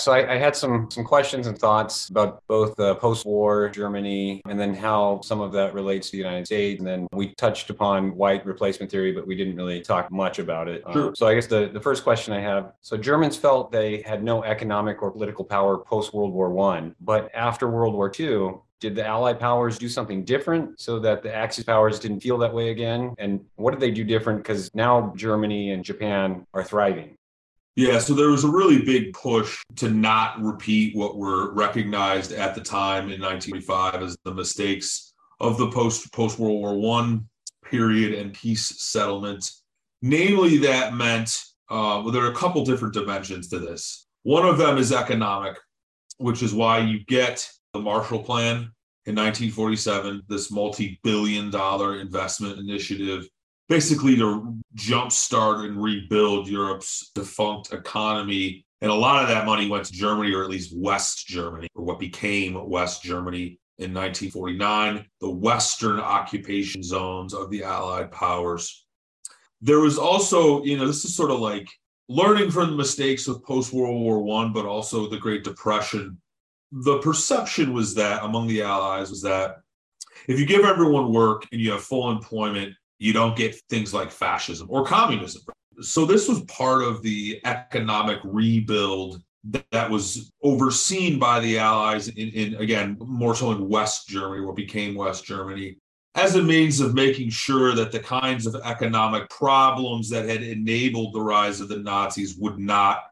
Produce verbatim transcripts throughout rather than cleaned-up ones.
So I, I had some some questions and thoughts about both the post-war Germany and then how some of that relates to the United States. And then we touched upon white replacement theory, but we didn't really talk much about it. Sure. Um, so I guess the, the first question I have, so Germans felt they had no economic or political power post-World War One, but after World War Two, did the Allied powers do something different so that the Axis powers didn't feel that way again? And what did they do different? Because now Germany and Japan are thriving. Yeah, so there was a really big push to not repeat what were recognized at the time in nineteen forty-five as the mistakes of the post post World War One period and peace settlement. Namely, that meant uh, well, there are a couple different dimensions to this. One of them is economic, which is why you get the Marshall Plan in nineteen forty-seven, this multi-billion dollar investment initiative, basically to jumpstart and rebuild Europe's defunct economy. And a lot of that money went to Germany, or at least West Germany, or what became West Germany in nineteen forty-nine, the Western occupation zones of the Allied powers. There was also, you know, this is sort of like learning from the mistakes of post-World War One, but also the Great Depression. The perception was that among the Allies was that if you give everyone work and you have full employment, you don't get things like fascism or communism. So this was part of the economic rebuild that was overseen by the Allies in, in again, more so in West Germany, what became West Germany, as a means of making sure that the kinds of economic problems that had enabled the rise of the Nazis would not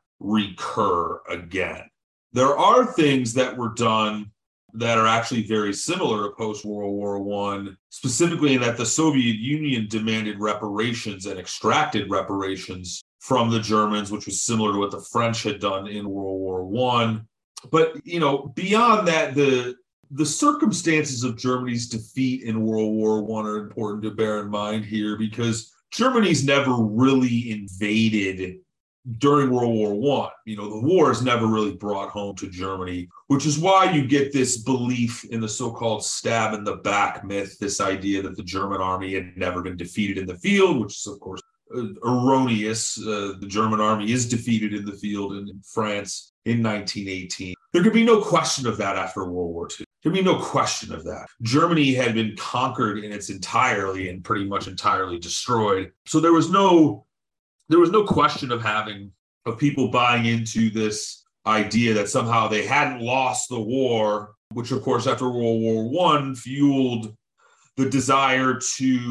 recur again. There are things that were done that are actually very similar to post-World War One, specifically in that the Soviet Union demanded reparations and extracted reparations from the Germans, which was similar to what the French had done in World War One. But, you know, beyond that, the the circumstances of Germany's defeat in World War One are important to bear in mind here, because Germany's never really invaded during World War One. You know, the war is never really brought home to Germany, which is why you get this belief in the so-called stab in the back myth, this idea that the German army had never been defeated in the field, which is, of course, erroneous. Uh, the German army is defeated in the field in, in France in nineteen eighteen. There could be no question of that after World War Two. There could be no question of that. Germany had been conquered in its entirely and pretty much entirely destroyed. So there was no There was no question of having, of people buying into this idea that somehow they hadn't lost the war, which, of course, after World War One fueled the desire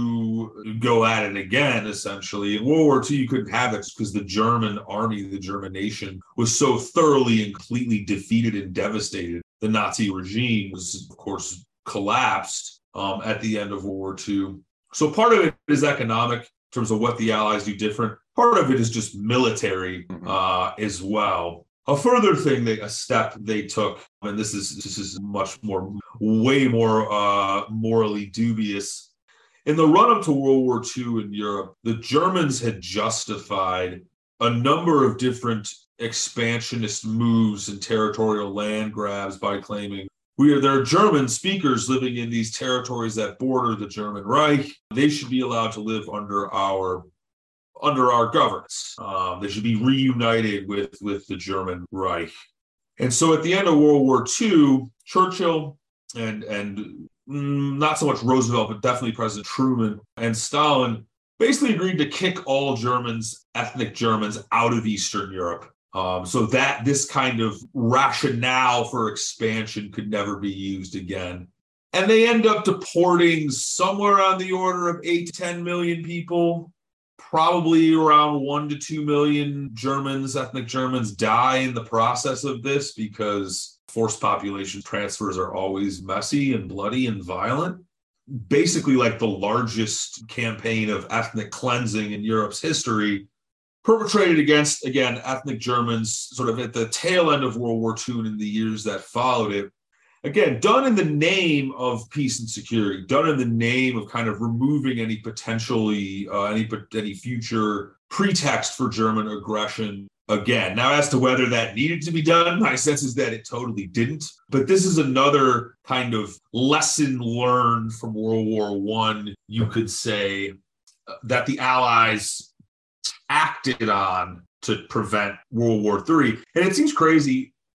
to go at it again, essentially. In World War Two, you couldn't have it because the German army, the German nation, was so thoroughly and completely defeated and devastated. The Nazi regime was, of course, collapsed um, at the end of World War Two. So part of it is economic in terms of what the Allies do different. Part of it is just military uh, as well. A further thing, they, a step they took, and this is this is much more, way more uh, morally dubious. In the run-up to World War Two in Europe, the Germans had justified a number of different expansionist moves and territorial land grabs by claiming we are there are German speakers living in these territories that border the German Reich. They should be allowed to live under our under our governance. Um, they should be reunited with, with the German Reich. And so at the end of World War Two, Churchill and, and mm, not so much Roosevelt, but definitely President Truman and Stalin basically agreed to kick all Germans, ethnic Germans, out of Eastern Europe. Um, so that this kind of rationale for expansion could never be used again. And they end up deporting somewhere on the order of eight to ten million people. Probably around one to two million Germans, ethnic Germans, die in the process of this because forced population transfers are always messy and bloody and violent. Basically, like the largest campaign of ethnic cleansing in Europe's history, perpetrated against, again, ethnic Germans sort of at the tail end of World War Two and in the years that followed it. Again, done in the name of peace and security, done in the name of kind of removing any potentially, uh, any, any future pretext for German aggression again. Now, as to whether that needed to be done, my sense is that it totally didn't. But this is another kind of lesson learned from World War One, you could say, uh, that the Allies acted on to prevent World War Three. And it seems crazy.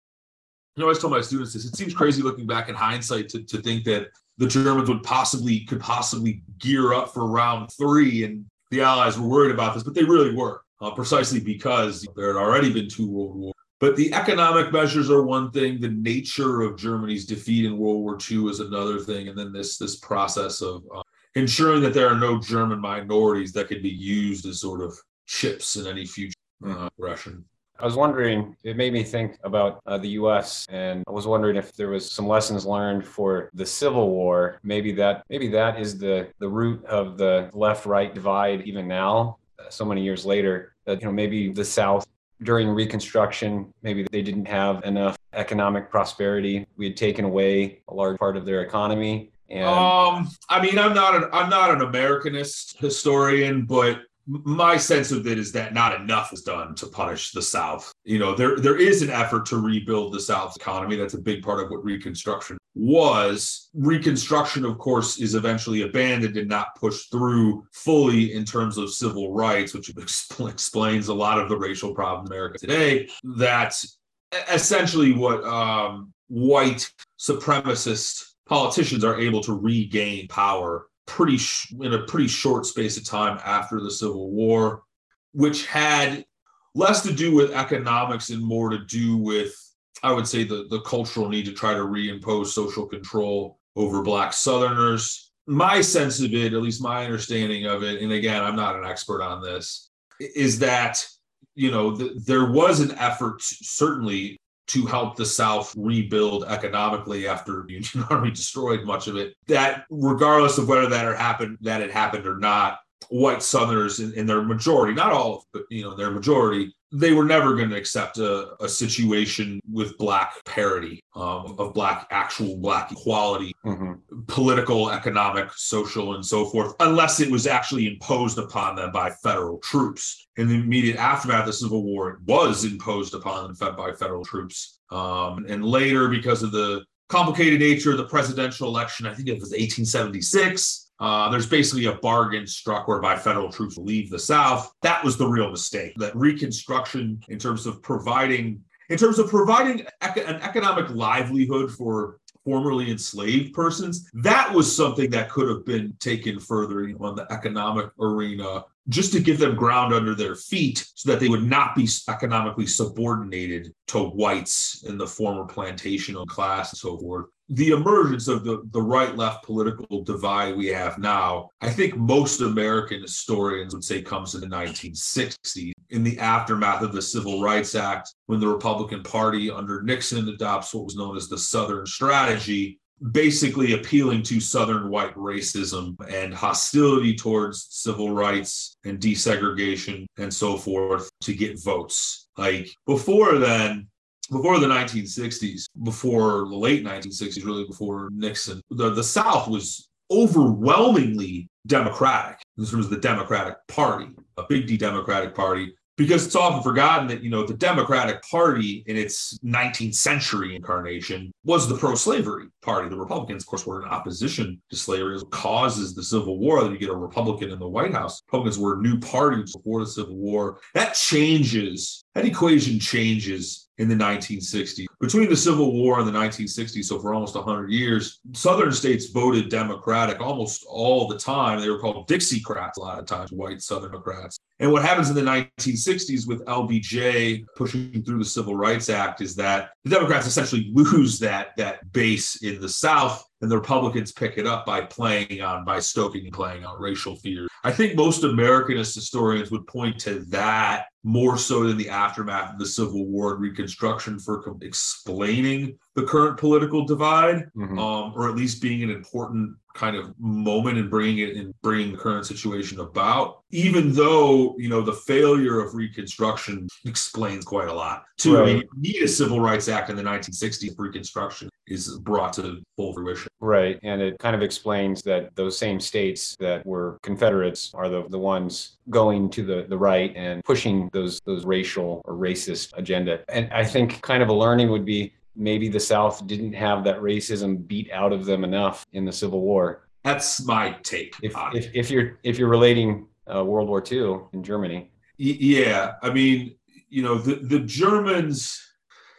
know, I always tell my students this. It seems crazy looking back in hindsight to, to think that the Germans would possibly could possibly gear up for round three, and the Allies were worried about this, but they really were, uh, precisely because there had already been two world wars. But the economic measures are one thing. The nature of Germany's defeat in World War Two is another thing, and then this this process of uh, ensuring that there are no German minorities that could be used as sort of chips in any future uh, aggression. I was wondering, it made me think about uh, the U S, and I was wondering if there was some lessons learned for the Civil War. Maybe that maybe that is the, the root of the left-right divide even now, uh, so many years later, that, you know, maybe the South during Reconstruction, maybe they didn't have enough economic prosperity. We had taken away a large part of their economy. And um, I mean, I'm not an I'm not an Americanist historian, but my sense of it is that not enough was done to punish the South. You know, there there is an effort to rebuild the South's economy. That's a big part of what Reconstruction was. Reconstruction, of course, is eventually abandoned and not pushed through fully in terms of civil rights, which expl- explains a lot of the racial problems in America today. That's essentially what um, white supremacist politicians are able to regain power pretty sh- in a pretty short space of time after the Civil War, which had less to do with economics and more to do with, I would say, the, the cultural need to try to reimpose social control over Black Southerners. My sense of it, at least my understanding of it, and again, I'm not an expert on this, is that, you know, th- there was an effort, certainly, to help the South rebuild economically after the Union Army destroyed much of it. That regardless of whether that had happened, that had happened or not, white Southerners in, in their majority, not all, but you know, their majority, they were never going to accept a, a situation with Black parity, um, of Black, actual Black equality, mm-hmm. political, economic, social, and so forth, unless it was actually imposed upon them by federal troops. In the immediate aftermath of the Civil War, it was imposed upon them by federal troops. Um, and later, because of the complicated nature of the presidential election, I think it was eighteen seventy-six, Uh, there's basically a bargain struck whereby federal troops will leave the South. That was the real mistake. That Reconstruction, in terms of providing, in terms of providing ec- an economic livelihood for formerly enslaved persons, that was something that could have been taken further, you know, on the economic arena, just to give them ground under their feet so that they would not be economically subordinated to whites in the former plantational class and so forth. The emergence of the, the right-left political divide we have now, I think most American historians would say comes in the nineteen sixties, in the aftermath of the Civil Rights Act, when the Republican Party under Nixon adopts what was known as the Southern Strategy, basically appealing to Southern white racism and hostility towards civil rights and desegregation and so forth to get votes. Like before then, before the nineteen sixties, before the late nineteen sixties, really before Nixon, the, the South was overwhelmingly Democratic in terms of the Democratic Party, a big D Democratic Party, because it's often forgotten that, you know, the Democratic Party in its nineteenth century incarnation was the pro-slavery party. The Republicans, of course, were in opposition to slavery. It causes the Civil War that you get a Republican in the White House. Republicans were a new party before the Civil War. That changes, that equation changes in the nineteen sixties. Between the Civil War and the nineteen sixties, so for almost one hundred years, Southern states voted Democratic almost all the time. They were called Dixiecrats a lot of times, white Southern Democrats. And what happens in the nineteen sixties with L B J pushing through the Civil Rights Act is that the Democrats essentially lose that, that base in the South, and the Republicans pick it up by playing on, by stoking and playing on racial fears. I think most Americanist historians would point to that more so than the aftermath of the Civil War and Reconstruction for explaining the current political divide, mm-hmm. um, or at least being an important kind of moment in bringing it in bringing the current situation about. Even though, you know, the failure of Reconstruction explains quite a lot too. Right. I mean, you need a Civil Rights Act in the nineteen sixties. Reconstruction is brought to full fruition. Right. And it kind of explains that those same states that were Confederates are the, the ones going to the, the right and pushing those those racial or racist agenda. And I think kind of a learning would be maybe the South didn't have that racism beat out of them enough in the Civil War. That's my take. If if, if you're if you're relating uh, World War Two in Germany. Y- yeah. I mean, you know, the, the Germans,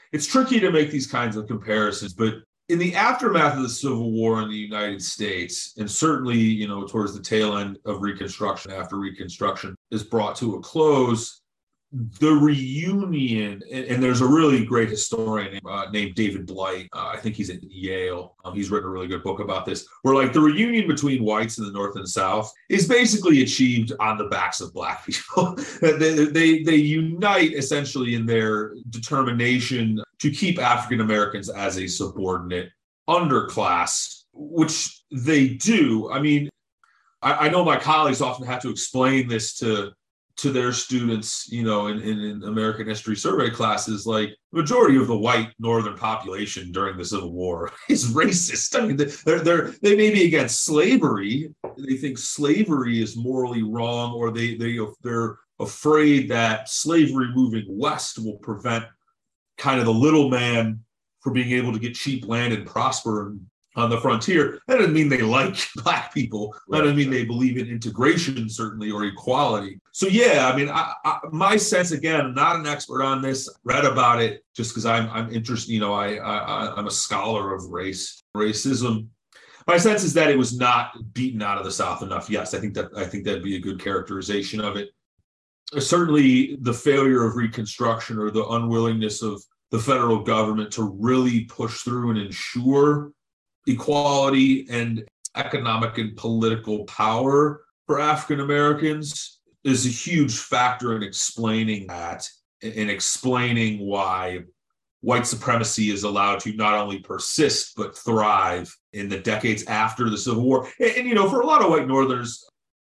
it's tricky to make these kinds of comparisons, but in the aftermath of the Civil War in the United States, and certainly, you know, towards the tail end of Reconstruction, after Reconstruction is brought to a close, the reunion, and, and there's a really great historian uh, named David Blight. Uh, I think he's at Yale. Um, he's written a really good book about this, where like the reunion between whites in the North and South is basically achieved on the backs of Black people. they, they, they unite essentially in their determination to keep African Americans as a subordinate underclass, which they do. I mean, I, I know my colleagues often have to explain this to to their students, you know, in, in, in American history survey classes, like the majority of the white Northern population during the Civil War is racist. I mean, they're, they're, they may be against slavery. They think slavery is morally wrong, or they, they, they're afraid that slavery moving west will prevent kind of the little man from being able to get cheap land and prosper on the frontier. That doesn't mean they like Black people. That doesn't mean they believe in integration, certainly, or equality. So, yeah, I mean, I, I, my sense, again, I'm not an expert on this, read about it just because I'm I'm interested, you know, I, I, I'm a scholar of race, racism. My sense is that it was not beaten out of the South enough. Yes, I think that I think that'd be a good characterization of it. Certainly, the failure of Reconstruction, or the unwillingness of the federal government to really push through and ensure equality and economic and political power for African Americans is a huge factor in explaining that, in explaining why white supremacy is allowed to not only persist but thrive in the decades after the Civil War. And, and you know, for a lot of white Northerners,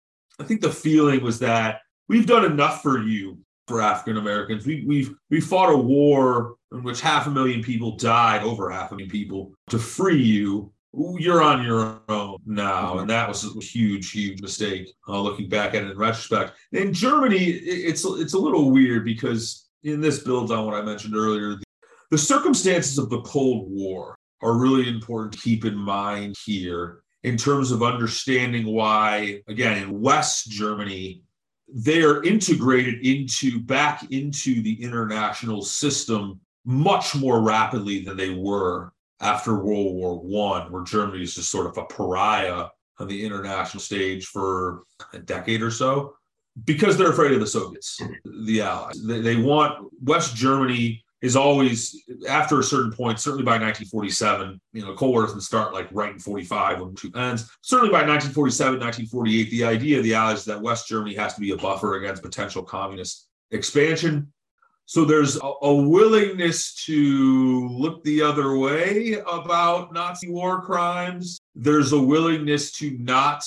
I think the feeling was that we've done enough for you, for African Americans. We, we've we fought a war in which half a million people died, over half a million people, to free you. You're on your own now. And that was a huge, huge mistake, uh, looking back at it in retrospect. In Germany, it's, it's a little weird because, in this builds on what I mentioned earlier, the, the circumstances of the Cold War are really important to keep in mind here in terms of understanding why, again, in West Germany, they are integrated into back into the international system much more rapidly than they were after World War One, where Germany is just sort of a pariah on the international stage for a decade or so, because they're afraid of the Soviets, the Allies. They, they want West Germany is always, after a certain point, certainly by nineteen forty-seven, you know, Cold War doesn't start like right in forty-five when two ends. Certainly by nineteen forty-seven, nineteen forty-eight, the idea of the Allies is that West Germany has to be a buffer against potential communist expansion. So there's a, a willingness to look the other way about Nazi war crimes. There's a willingness to not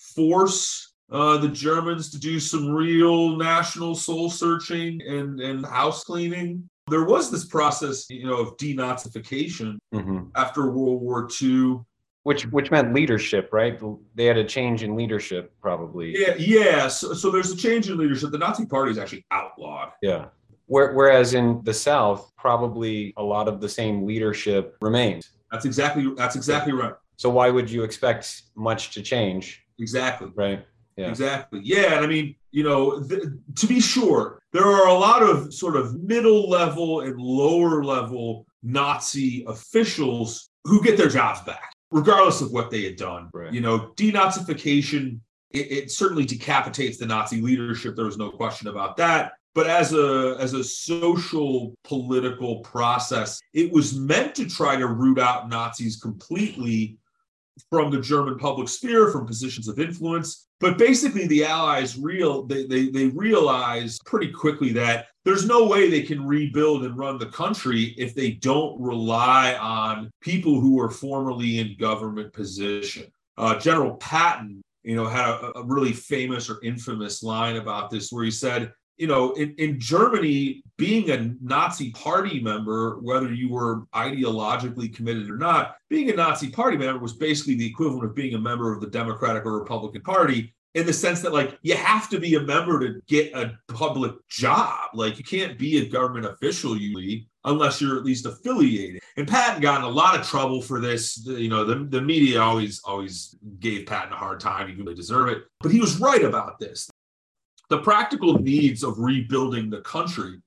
force uh, the Germans to do some real national soul searching and, and house cleaning. There was this process, you know, of denazification mm-hmm. after World War Two. Which which meant leadership, right? They had a change in leadership, probably. Yeah, yeah. So, so there's a change in leadership. The Nazi Party is actually outlawed. Yeah. Whereas in the South, probably a lot of the same leadership remains. That's exactly that's exactly right. So why would you expect much to change? Exactly. Right. Yeah. Exactly. Yeah. And I mean, you know, th- to be sure, there are a lot of sort of middle level and lower level Nazi officials who get their jobs back, regardless of what they had done. Right. You know, denazification, it, it certainly decapitates the Nazi leadership. There was no question about that. But as a as a social political process, it was meant to try to root out Nazis completely from the German public sphere, from positions of influence. But basically, the Allies real they, they they realized pretty quickly that there's no way they can rebuild and run the country if they don't rely on people who were formerly in government position. Uh, General Patton, you know, had a, a really famous or infamous line about this, where he said, you know, in, in Germany, being a Nazi party member, whether you were ideologically committed or not, being a Nazi party member was basically the equivalent of being a member of the Democratic or Republican Party, in the sense that, like, you have to be a member to get a public job. Like, you can't be a government official usually unless you're at least affiliated. And Patton got in a lot of trouble for this. You know, the, the media always, always gave Patton a hard time. He really deserved it. But he was right about this. The practical needs of rebuilding the country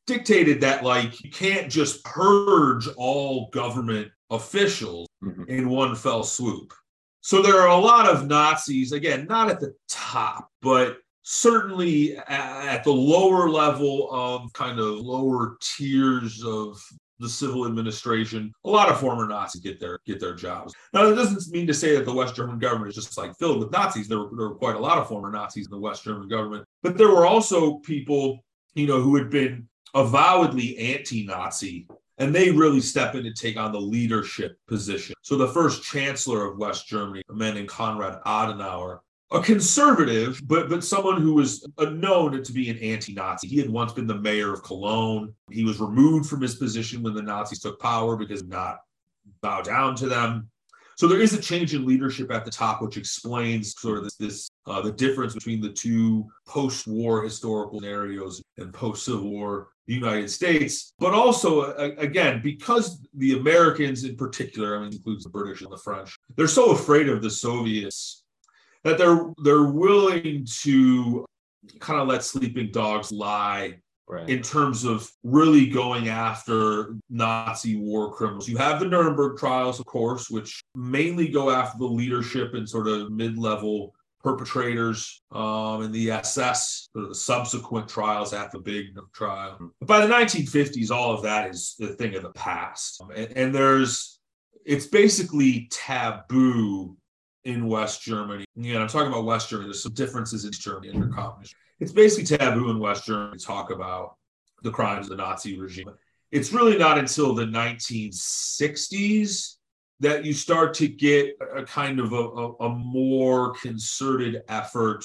dictated that, like, you can't just purge all government officials mm-hmm. in one fell swoop. So there are a lot of Nazis, again, not at the top, but certainly at the lower level of kind of lower tiers of the civil administration. A lot of former Nazis get their get their jobs. Now, that doesn't mean to say that the West German government is just like filled with Nazis. There were, there were quite a lot of former Nazis in the West German government, but there were also people, you know, who had been avowedly anti-Nazi, and they really step in to take on the leadership position. So the first chancellor of West Germany, a man named Konrad Adenauer, a conservative, but but someone who was known to be an anti-Nazi. He had once been the mayor of Cologne. He was removed from his position when the Nazis took power because he did not bow down to them. So there is a change in leadership at the top, which explains sort of this, this uh, the difference between the two post-war historical scenarios and post-Civil War United States. But also, uh, again, because the Americans in particular, I mean, includes the British and the French, they're so afraid of the Soviets that they're they're willing to kind of let sleeping dogs lie. Right. In terms of really going after Nazi war criminals. You have the Nuremberg trials, of course, which mainly go after the leadership and sort of mid-level perpetrators um, in the S S, sort of the subsequent trials after the big trial. But by the nineteen fifties, all of that is the thing of the past. Um, and, and there's, it's basically taboo in West Germany. You know, I'm talking about West Germany. There's some differences in Germany and their communism. It's basically taboo in West Germany to talk about the crimes of the Nazi regime. It's really not until the nineteen sixties that you start to get a kind of a, a, a more concerted effort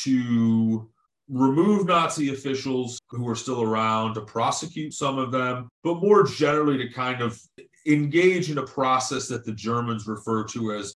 to remove Nazi officials who are still around, to prosecute some of them, but more generally to kind of engage in a process that the Germans refer to as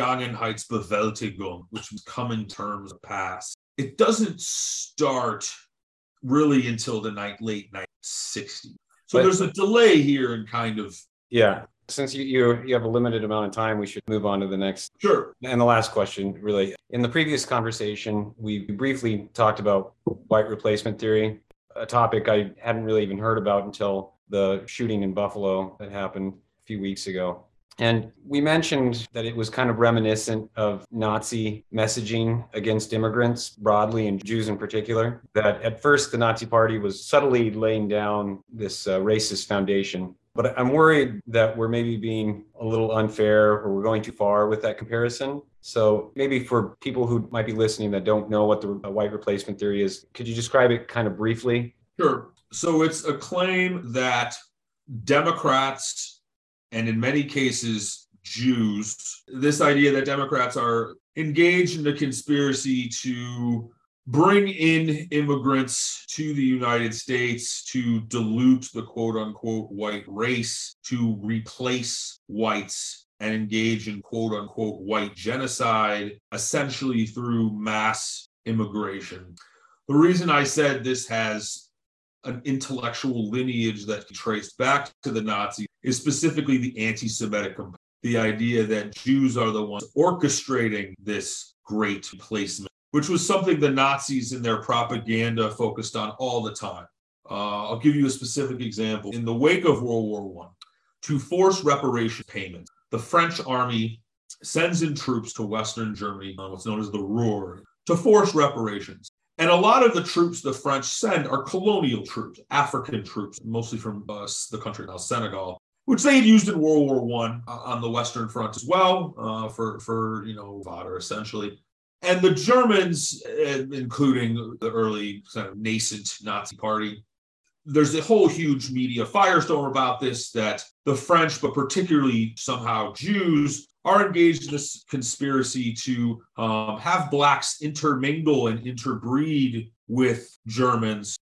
Vergangenheitsbewältigung, which is common terms of past. It doesn't start really until the night, late nineteen sixties. So but, there's a delay here in kind of... Yeah. Since you, you you have a limited amount of time, we should move on to the next. Sure. And the last question, really. In the previous conversation, we briefly talked about white replacement theory, a topic I hadn't really even heard about until the shooting in Buffalo that happened a few weeks ago. And we mentioned that it was kind of reminiscent of Nazi messaging against immigrants broadly and Jews in particular, that at first the Nazi Party was subtly laying down this uh, racist foundation. But I'm worried that we're maybe being a little unfair or we're going too far with that comparison. So maybe for people who might be listening that don't know what the white replacement theory is, could you describe it kind of briefly? Sure. So it's a claim that Democrats, and in many cases, Jews, this idea that Democrats are engaged in a conspiracy to bring in immigrants to the United States to dilute the quote unquote white race, to replace whites and engage in quote unquote white genocide, essentially through mass immigration. The reason I said this has an intellectual lineage that can trace back to the Nazis is specifically the anti-Semitic component, the idea that Jews are the ones orchestrating this great replacement, which was something the Nazis in their propaganda focused on all the time. Uh, I'll give you a specific example. In the wake of World War One, to force reparation payments, the French army sends in troops to Western Germany, on what's known as the Ruhr, to force reparations. And a lot of the troops the French send are colonial troops, African troops, mostly from uh, the country now Senegal, which they had used in World War One uh, on the Western Front as well, uh, for, for, you know, fodder essentially. And the Germans, including the early kind of nascent Nazi party, there's a whole huge media firestorm about this, that the French, but particularly somehow Jews, are engaged in this conspiracy to um, have blacks intermingle and interbreed with Germans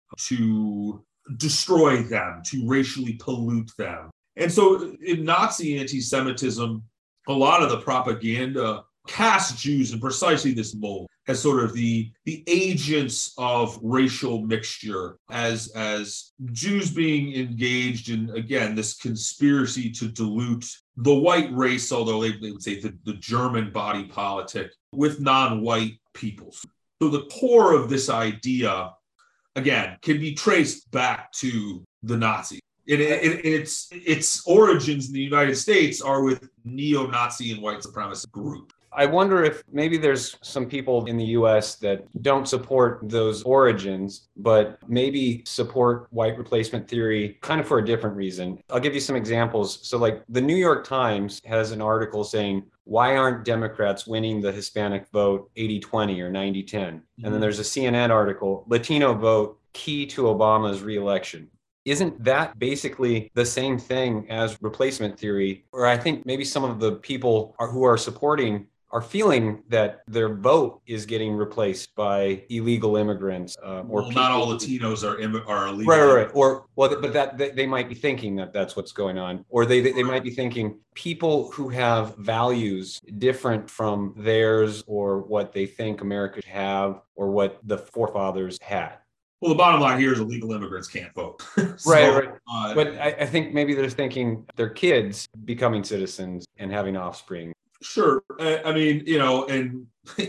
to destroy them, to racially pollute them. And so in Nazi anti-Semitism, a lot of the propaganda cast Jews in precisely this mold as sort of the, the agents of racial mixture, as, as Jews being engaged in, again, this conspiracy to dilute the white race, although they, they would say the, the German body politic, with non-white peoples. So the core of this idea again, can be traced back to the Nazis. It, it, its its origins in the United States are with neo-Nazi and white supremacist group. I wonder if maybe there's some people in the U S that don't support those origins, but maybe support white replacement theory kind of for a different reason. I'll give you some examples. So like the New York Times has an article saying, why aren't Democrats winning the Hispanic vote eighty twenty or ninety ten? Mm-hmm. And then there's a C N N article, Latino vote key to Obama's reelection. Isn't that basically the same thing as replacement theory? Or I think maybe some of the people are, who are supporting are feeling that their vote is getting replaced by illegal immigrants. Uh, or well, not all Latinos are Im- are illegal. Right, right, right. Or well, but that they, they might be thinking that that's what's going on, or they they might be thinking people who have values different from theirs, or what they think America should have, or what the forefathers had. Well, the bottom line here is illegal immigrants can't vote. so, right, right. Uh, but I, I think maybe they're thinking their kids becoming citizens and having offspring. Sure. I mean, you know, and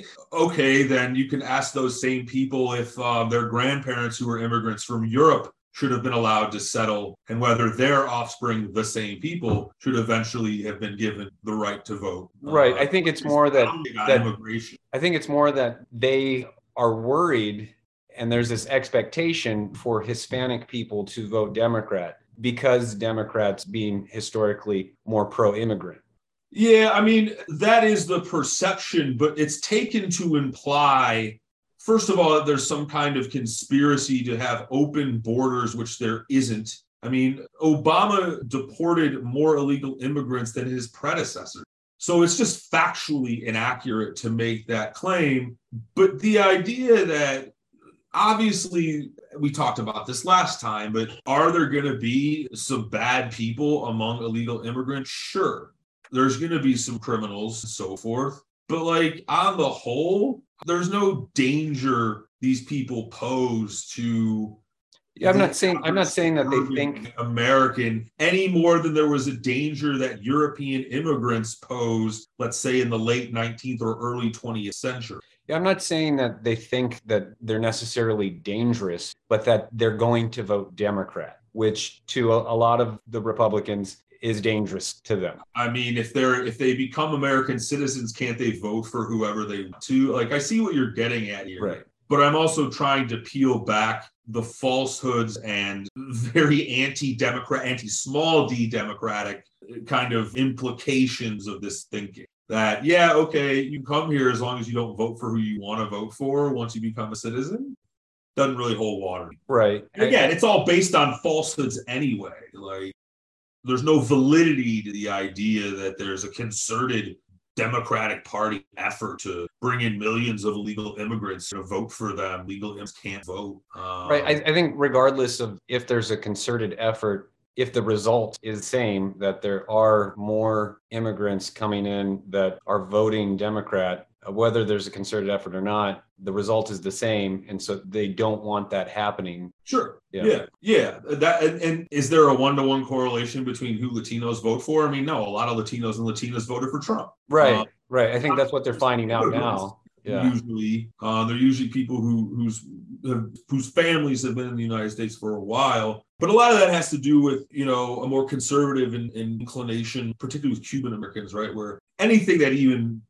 okay, then you can ask those same people if uh, their grandparents who were immigrants from Europe should have been allowed to settle, and whether their offspring, the same people, should eventually have been given the right to vote. Right. Uh, I think it's more that, that immigration. I think it's more that they are worried, and there's this expectation for Hispanic people to vote Democrat because Democrats being historically more pro-immigrant. Yeah, I mean, that is the perception, but it's taken to imply, first of all, that there's some kind of conspiracy to have open borders, which there isn't. I mean, Obama deported more illegal immigrants than his predecessor. So it's just factually inaccurate to make that claim. But the idea that, obviously, we talked about this last time, but are there going to be some bad people among illegal immigrants? Sure. There's going to be some criminals and so forth. But like on the whole, there's no danger these people pose to. Yeah, I'm not saying I'm not saying that they think American any more than there was a danger that European immigrants posed, let's say in the late nineteenth or early twentieth century. Yeah, I'm not saying that they think that they're necessarily dangerous, but that they're going to vote Democrat, which to a, a lot of the Republicans is dangerous to them. I mean, if they're if they become American citizens, can't they vote for whoever they want to? Like, I see what you're getting at here. Right. But I'm also trying to peel back the falsehoods and very anti-democrat, anti-small d democratic kind of implications of this thinking. That, yeah, okay, you come here as long as you don't vote for who you want to vote for once you become a citizen. Doesn't really hold water. Right. And again, it's all based on falsehoods anyway. Like, there's no validity to the idea that there's a concerted Democratic Party effort to bring in millions of illegal immigrants to vote for them. Legal immigrants can't vote. Um, right. I, I think regardless of if there's a concerted effort, if the result is the same, that there are more immigrants coming in that are voting Democrat, whether there's a concerted effort or not, the result is the same. And so they don't want that happening. Sure. Yeah. Yeah. yeah. That and, and is there a one-to-one correlation between who Latinos vote for? I mean, no, a lot of Latinos and Latinas voted for Trump. Right. Uh, right. I think that's what they're finding out now. Yeah. Usually, uh, they're usually people who whose whose families have been in the United States for a while. But a lot of that has to do with, you know, a more conservative in, in inclination, particularly with Cuban Americans, right? Where anything that even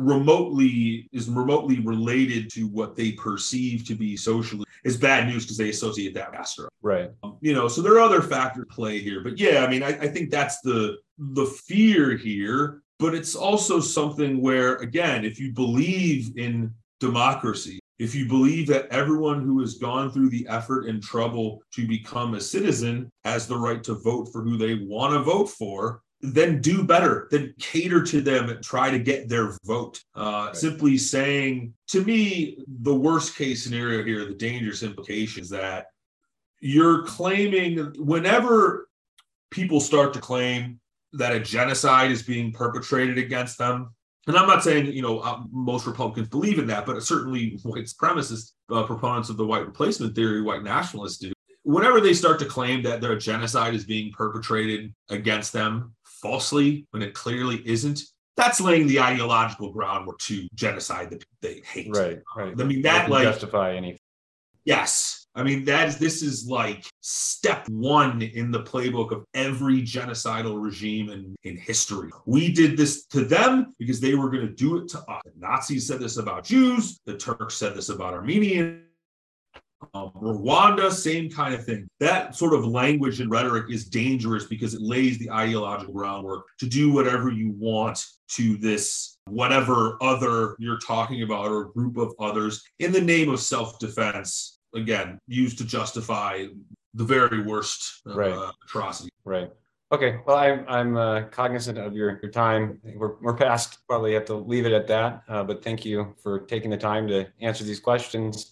remotely is remotely related to what they perceive to be socially is bad news because they associate that with Castro. Right. Um, you know, so there are other factors at play here. But yeah, I mean, I, I think that's the the fear here. But it's also something where, again, if you believe in democracy, if you believe that everyone who has gone through the effort and trouble to become a citizen has the right to vote for who they want to vote for, then do better, then cater to them and try to get their vote. Uh, right. Simply saying, to me, the worst case scenario here, the dangerous implication is that you're claiming, whenever people start to claim that a genocide is being perpetrated against them, and I'm not saying, you know, uh, most Republicans believe in that, but certainly white supremacists, uh, proponents of the white replacement theory, white nationalists do. Whenever they start to claim that their genocide is being perpetrated against them falsely, when it clearly isn't, that's laying the ideological groundwork to genocide that they hate. Right, right. I mean, that like justify anything. Yes. I mean, that's this is like step one in the playbook of every genocidal regime in, in history. We did this to them because they were going to do it to us. The Nazis said this about Jews. The Turks said this about Armenians. Um, Rwanda, same kind of thing. That sort of language and rhetoric is dangerous because it lays the ideological groundwork to do whatever you want to this, whatever other you're talking about or a group of others in the name of self-defense, again, used to justify the very worst uh, right. atrocity. Right. Okay. Well, I'm I'm uh, cognizant of your, your time. We're we're past. Probably have to leave it at that. Uh, but thank you for taking the time to answer these questions.